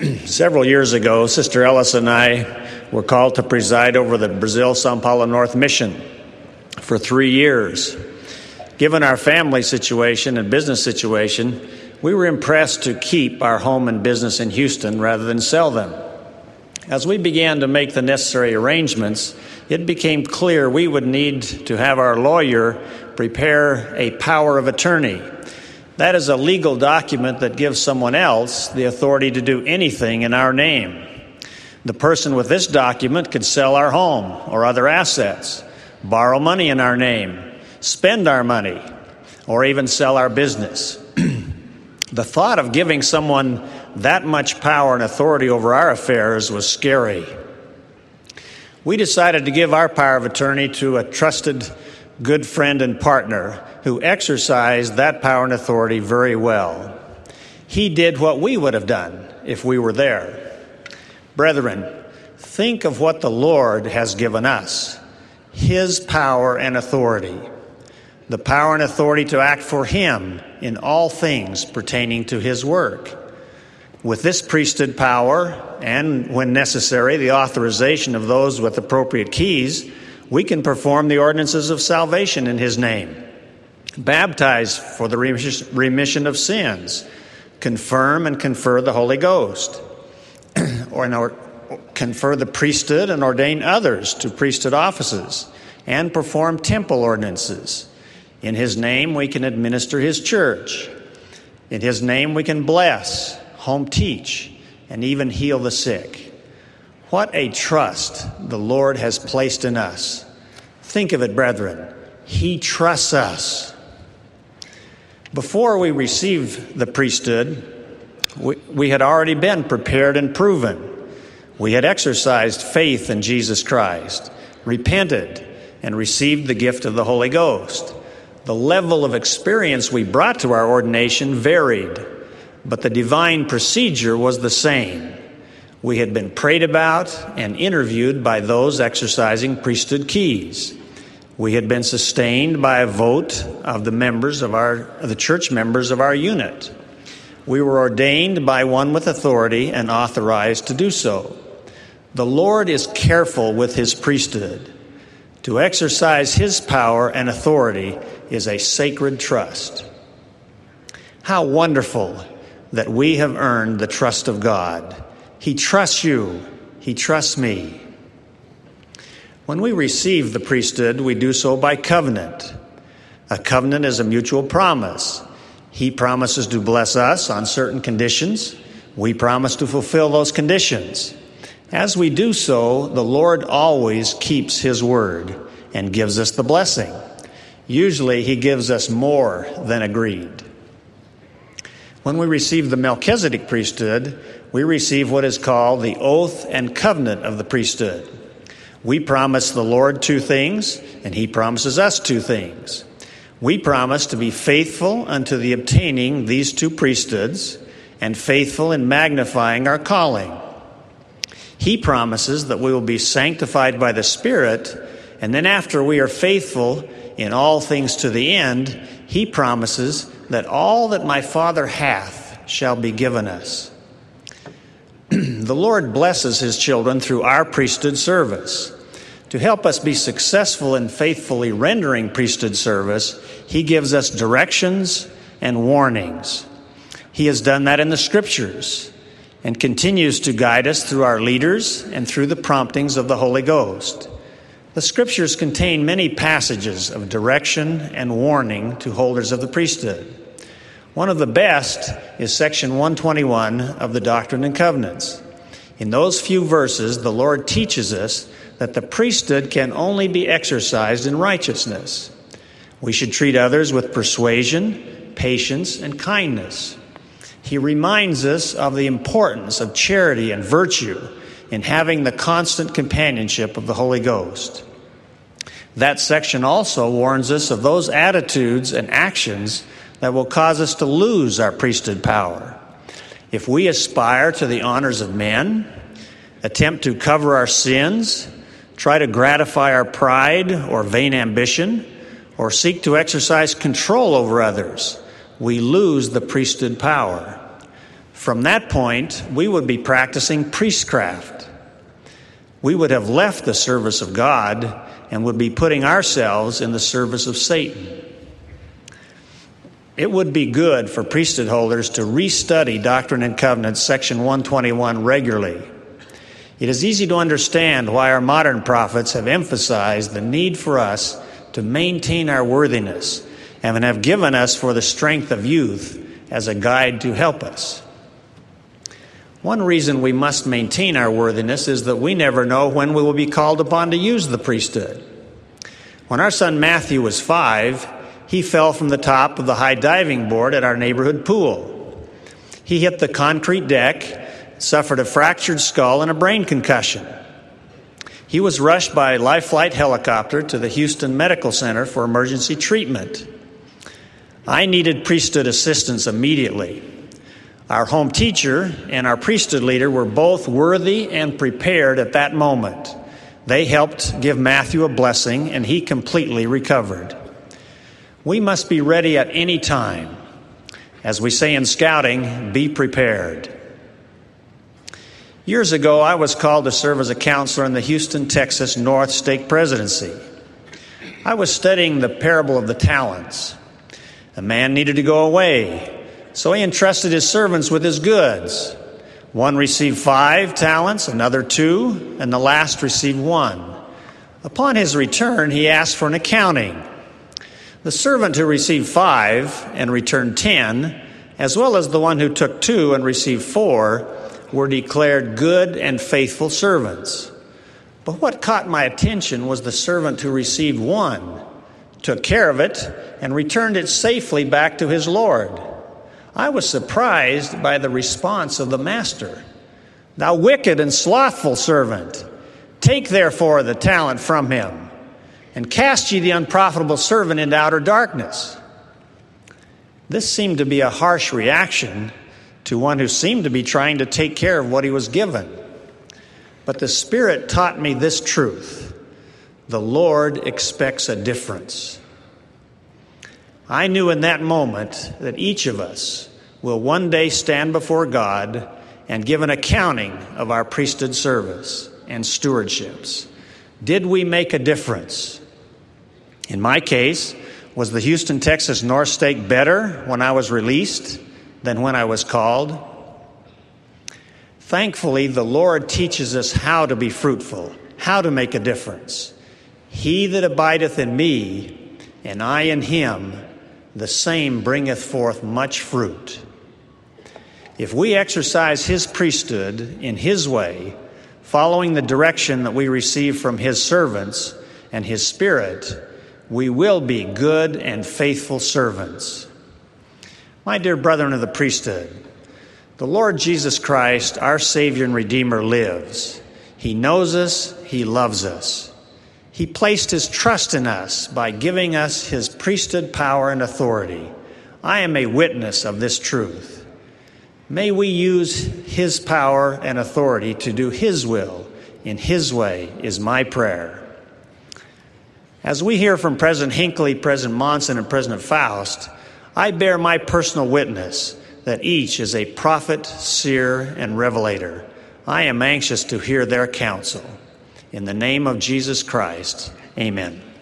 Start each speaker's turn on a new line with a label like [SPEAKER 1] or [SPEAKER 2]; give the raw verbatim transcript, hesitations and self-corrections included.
[SPEAKER 1] Several years ago, Sister Ellis and I were called to preside over the Brazil São Paulo North Mission for three years. Given our family situation and business situation, we were impressed to keep our home and business in Houston rather than sell them. As we began to make the necessary arrangements, it became clear we would need to have our lawyer prepare a power of attorney. That is a legal document that gives someone else the authority to do anything in our name. The person with this document could sell our home or other assets, borrow money in our name, spend our money, or even sell our business. The thought of giving someone that much power and authority over our affairs was scary. We decided to give our power of attorney to a trusted, good friend and partner who exercised that power and authority very well. He did what we would have done if we were there. Brethren, think of what the Lord has given us, His power and authority. The power and authority to act for Him in all things pertaining to His work. With this priesthood power, and when necessary, the authorization of those with appropriate keys, we can perform the ordinances of salvation in His name, baptize for the remission of sins, confirm and confer the Holy Ghost, or confer the priesthood and ordain others to priesthood offices, and perform temple ordinances. In His name, we can administer His church. In His name, we can bless, home teach, and even heal the sick. What a trust the Lord has placed in us. Think of it, brethren. He trusts us. Before we received the priesthood, we, we had already been prepared and proven. We had exercised faith in Jesus Christ, repented, and received the gift of the Holy Ghost. The level of experience we brought to our ordination varied, but the divine procedure was the same. We had been prayed about and interviewed by those exercising priesthood keys. We had been sustained by a vote of the members of our, of the church members of our unit. We were ordained by one with authority and authorized to do so. The Lord is careful with His priesthood. To exercise His power and authority is a sacred trust. How wonderful that we have earned the trust of God. He trusts you. He trusts me. When we receive the priesthood, we do so by covenant. A covenant is a mutual promise. He promises to bless us on certain conditions. We promise to fulfill those conditions. As we do so, the Lord always keeps His word and gives us the blessing. Usually, He gives us more than agreed. When we receive the Melchizedek priesthood, we receive what is called the oath and covenant of the priesthood. We promise the Lord two things, and He promises us two things. We promise to be faithful unto the obtaining these two priesthoods, and faithful in magnifying our calling. He promises that we will be sanctified by the Spirit, and then after we are faithful in all things to the end, He promises that all that my Father hath shall be given us. The Lord blesses His children through our priesthood service. To help us be successful in faithfully rendering priesthood service, He gives us directions and warnings. He has done that in the Scriptures and continues to guide us through our leaders and through the promptings of the Holy Ghost. The Scriptures contain many passages of direction and warning to holders of the priesthood. One of the best is section one twenty-one of the Doctrine and Covenants. In those few verses, the Lord teaches us that the priesthood can only be exercised in righteousness. We should treat others with persuasion, patience, and kindness. He reminds us of the importance of charity and virtue in having the constant companionship of the Holy Ghost. That section also warns us of those attitudes and actions that will cause us to lose our priesthood power. If we aspire to the honors of men, attempt to cover our sins, try to gratify our pride or vain ambition, or seek to exercise control over others, we lose the priesthood power. From that point, we would be practicing priestcraft. We would have left the service of God and would be putting ourselves in the service of Satan. It would be good for priesthood holders to restudy Doctrine and Covenants, section one twenty-one, regularly. It is easy to understand why our modern prophets have emphasized the need for us to maintain our worthiness and have given us for the strength of youth as a guide to help us. One reason we must maintain our worthiness is that we never know when we will be called upon to use the priesthood. When our son Matthew was five, he fell from the top of the high diving board at our neighborhood pool. He hit the concrete deck, suffered a fractured skull and a brain concussion. He was rushed by Life Flight helicopter to the Houston Medical Center for emergency treatment. I needed priesthood assistance immediately. Our home teacher and our priesthood leader were both worthy and prepared at that moment. They helped give Matthew a blessing, and he completely recovered. We must be ready at any time. As we say in scouting, be prepared. Years ago, I was called to serve as a counselor in the Houston, Texas North Stake Presidency. I was studying the parable of the talents. A man needed to go away, so he entrusted his servants with his goods. One received five talents, another two, and the last received one. Upon his return, he asked for an accounting. The servant who received five and returned ten, as well as the one who took two and received four, were declared good and faithful servants. But what caught my attention was the servant who received one, took care of it, and returned it safely back to his Lord. I was surprised by the response of the master. "Thou wicked and slothful servant, take therefore the talent from him, and cast ye the unprofitable servant into outer darkness." This seemed to be a harsh reaction to one who seemed to be trying to take care of what he was given. But the Spirit taught me this truth: the Lord expects a difference. I knew in that moment that each of us will one day stand before God and give an accounting of our priesthood service and stewardships. Did we make a difference? In my case, was the Houston, Texas North Stake better when I was released than when I was called? Thankfully, the Lord teaches us how to be fruitful, how to make a difference. He that abideth in me, and I in him, the same bringeth forth much fruit. If we exercise his priesthood in his way, following the direction that we receive from his servants and his Spirit, we will be good and faithful servants. My dear brethren of the priesthood, the Lord Jesus Christ, our Savior and Redeemer, lives. He knows us. He loves us. He placed his trust in us by giving us his priesthood power and authority. I am a witness of this truth. May we use his power and authority to do his will in his way is my prayer. As we hear from President Hinckley, President Monson, and President Faust, I bear my personal witness that each is a prophet, seer, and revelator. I am anxious to hear their counsel. In the name of Jesus Christ, amen.